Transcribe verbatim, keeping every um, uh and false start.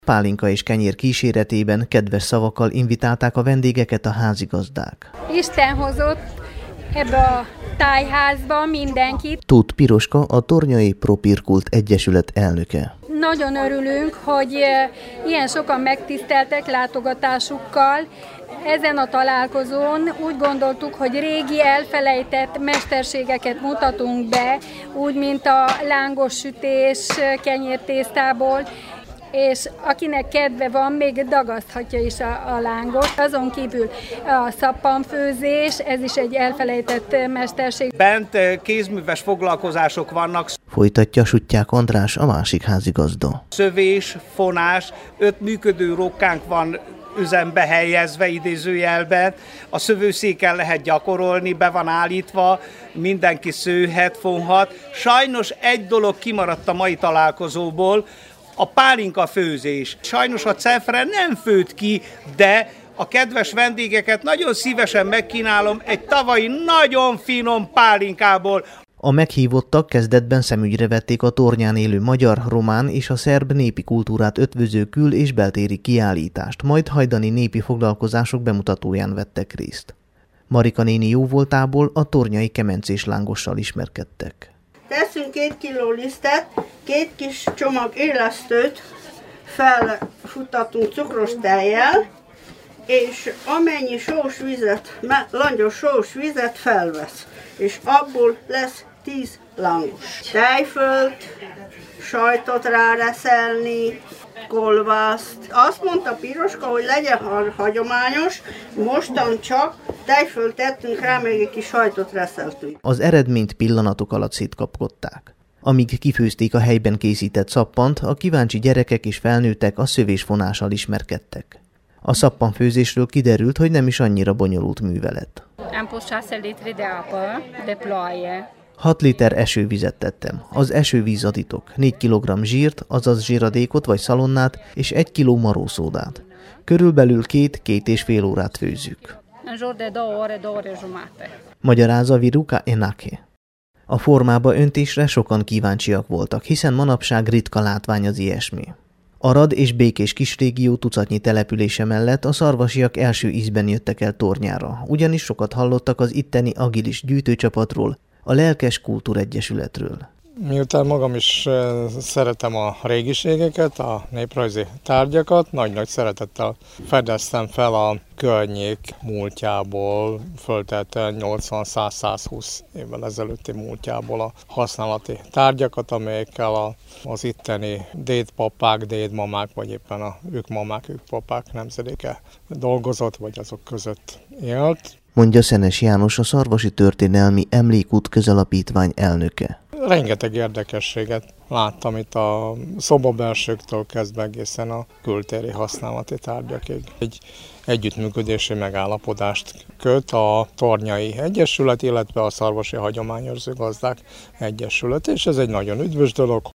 Pálinka és kenyér kíséretében kedves szavakkal invitálták a vendégeket a házigazdák. Isten hozott ebbe a tájházba mindenkit. Tóth Piroska, a Tornyai Propirkult Egyesület elnöke. Nagyon örülünk, hogy ilyen sokan megtiszteltek látogatásukkal. Ezen a találkozón úgy gondoltuk, hogy régi elfelejtett mesterségeket mutatunk be, úgy, mint a lángos sütés kenyértésztából, és akinek kedve van, még dagaszthatja is a, a lángot. Azon kívül a szappanfőzés, ez is egy elfelejtett mesterség. Bent kézműves foglalkozások vannak. Folytatja Suttyák András, a másik házigazda. Szövés, fonás, öt működő rokkánk van üzembe helyezve, idézőjelben. A szövőszéken lehet gyakorolni, be van állítva, mindenki szőhet, fonhat. Sajnos egy dolog kimaradt a mai találkozóból, a pálinka főzés. Sajnos a Cefre nem főtt ki, de a kedves vendégeket nagyon szívesen megkínálom egy tavalyi nagyon finom pálinkából. A meghívottak kezdetben szemügyre vették a tornyán élő magyar, román és a szerb népi kultúrát ötvöző kül- és beltéri kiállítást, majd hajdani népi foglalkozások bemutatóján vettek részt. Marika néni jóvoltából a tornyai kemencés lángossal ismerkedtek. Teszünk két kiló lisztet, két kis csomag élesztőt felfuttatunk cukros tejjel, és amennyi sós vizet, langyos sós vizet felvesz, és abból lesz tíz lángos. Tejfölt, sajtot ráreszelni, kolbászt. Azt mondta Piroska, hogy legyen hagyományos, mostan csak tejfölt tettünk rá, még egy kis sajtot reszeltünk. Az eredményt pillanatok alatt szétkapkodták. Amíg kifőzték a helyben készített szappant, a kíváncsi gyerekek és felnőttek a szövésfonással ismerkedtek. A szappanfőzésről kiderült, hogy nem is annyira bonyolult művelet. hat liter esővizet tettem. Az esővíz aditok, négy kilogramm zsírt, azaz zsíradékot vagy szalonnát és egy kiló marószódát. Körülbelül két-két és fél órát főzzük. Magyarázza Viruka Enake. A formába öntésre sokan kíváncsiak voltak, hiszen manapság ritka látvány az ilyesmi. Arad és Békés kisrégió tucatnyi települése mellett a szarvasiak első ízben jöttek el Tornyára, ugyanis sokat hallottak az itteni agilis gyűjtőcsapatról, a Lelkes Kultúregyesületről. Miután magam is szeretem a régiségeket, a néprajzi tárgyakat, nagy-nagy szeretettel fedeztem fel a környék múltjából, föltehetően nyolcvan-száz-százhúsz évvel ezelőtti múltjából a használati tárgyakat, amelyekkel a, az itteni dédpapák, dédmamák, vagy éppen a ők mamák, ők papák nemzedéke dolgozott, vagy azok között élt. Mondja Szenes János, a Szarvasi Történelmi Emlékút Közalapítvány elnöke. Rengeteg érdekességet láttam itt a szobabelsőktől kezdve egészen a kültéri használati tárgyakig. Egy együttműködési megállapodást köt a Tornyai Egyesület, illetve a Szarvasi Hagyományőrző Gazdák Egyesület, és ez egy nagyon üdvös dolog.